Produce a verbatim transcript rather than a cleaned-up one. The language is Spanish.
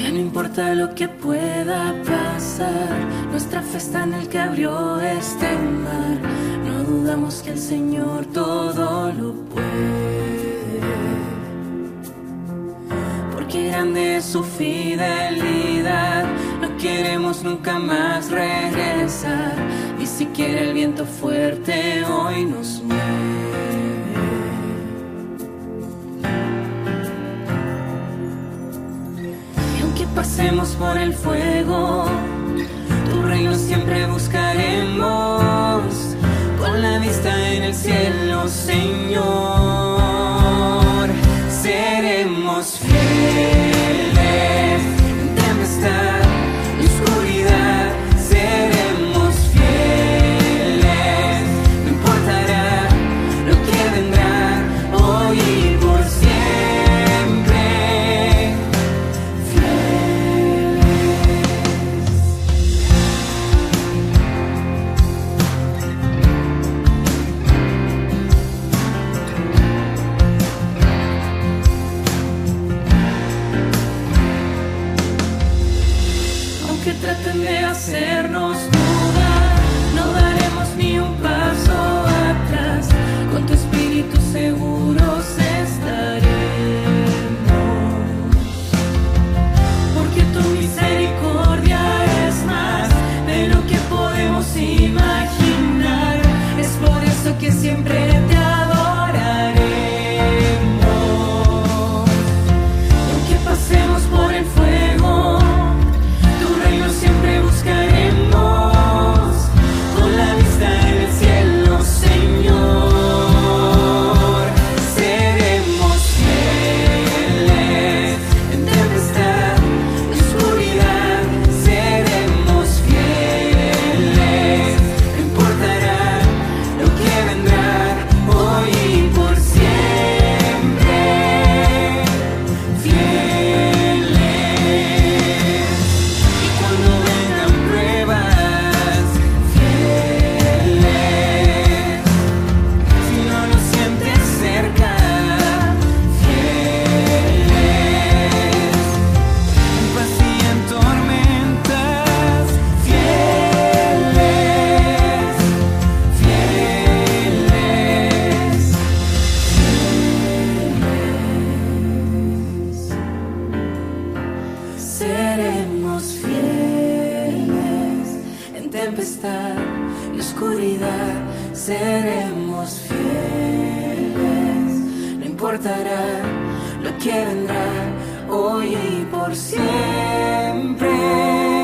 Ya no importa lo que pueda pasar, nuestra fe está en el que abrió este mar. No dudamos que el Señor todo lo puede, porque grande es su fidelidad. No queremos nunca más regresar, y si quiere el viento fuerte hoy nos mueve. Pasemos por el fuego, tu reino siempre buscaremos, con la vista en el cielo, Señor. Seremos fieles en tempestad y oscuridad, seremos fieles, no importará lo que vendrá hoy y por siempre. Que traten de hacernos dudar, no daremos ni un paso atrás, con tu espíritu seguros estaremos, porque tu misericordia es más de lo que podemos imaginar. Es por eso que siempre te adoraremos, y aunque pasemos por el fuego, siempre buscaremos, con la vista en el cielo, Señor. Seremos fieles en tempestad, en oscuridad, seremos fieles, no importará lo que vendrá hoy y por siempre. Fieles. Cuando vengan pruebas, fieles. Si no lo sientes cerca, fieles. En paz y en tormentas, fieles, fieles, fieles. Seremos fieles en tempestad y oscuridad, seremos fieles, no importará lo que vendrá hoy y por siempre.